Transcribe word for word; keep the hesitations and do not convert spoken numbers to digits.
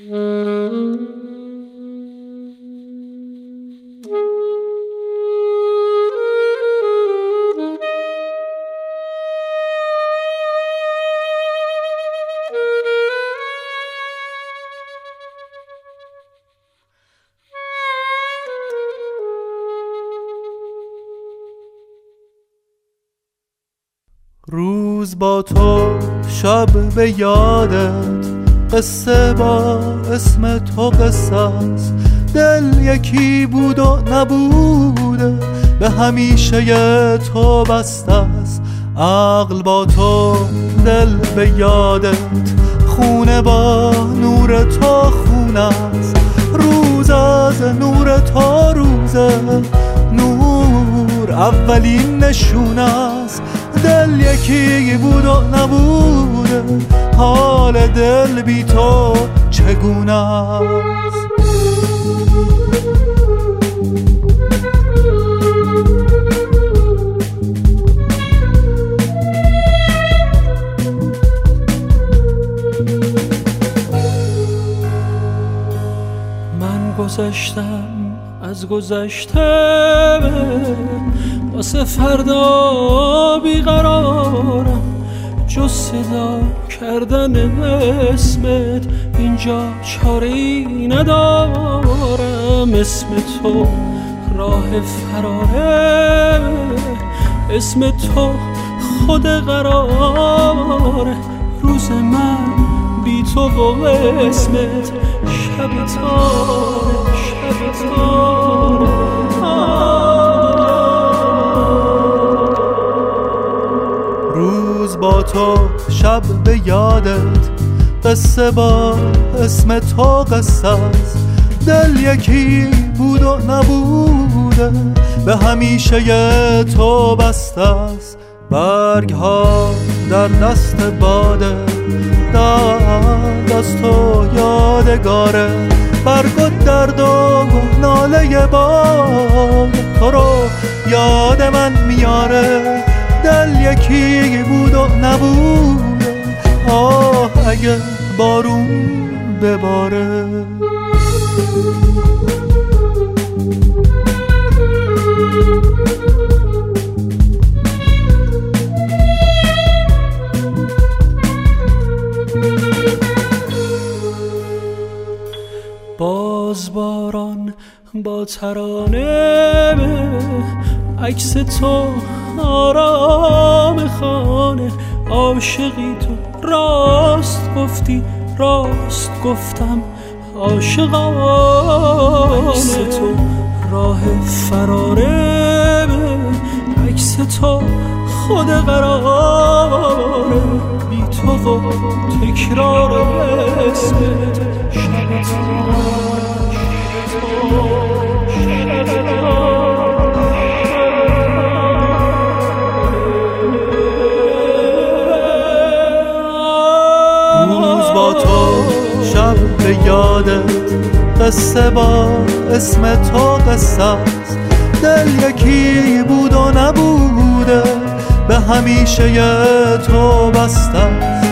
روز با تو شب به یادت، قصه با اسم تو قصه است. دل یکی بود و نبوده، به همیشه تو بسته است. عقل با تو، دل به یادت، خونه با نور تو خونه است. روز از نور تو روزه، نور اولین نشونه است. دل یکی بود و نبوده، حال دل بی تو چگونه است؟ من گذشتم از گذشته، واسه فردا بیقرارم. جز صدا کردن اسمت اینجا چاره‌ای ندارم. اسم تو راه فراره، اسم تو خود قراره. روز من بی تو و اسمت شب تاره، شب تاره. روز با تو شب به یادت، قصه با اسم تو قصه است. دل یکی بود و نبوده، به همیشه تو بسته است. برگ ها در دست باده، دست از تو یادگاره. برگ و درد و ناله باد تو رو یاد من میاره. دل یکی بود و نبوده، آه اگه بارون بباره. باز باران با ترانه، عکس تو آرام خانه. عاشقی تو راست گفتی، راست گفتم عاشقانه. عکس تو راه فراره، عکس تو خود قراره. بی تو و تکرار اسمت شب تاره، به یادت، قصه با اسم تو قصه است. دل یکی بود و نبوده، به همیشه تو بسته است.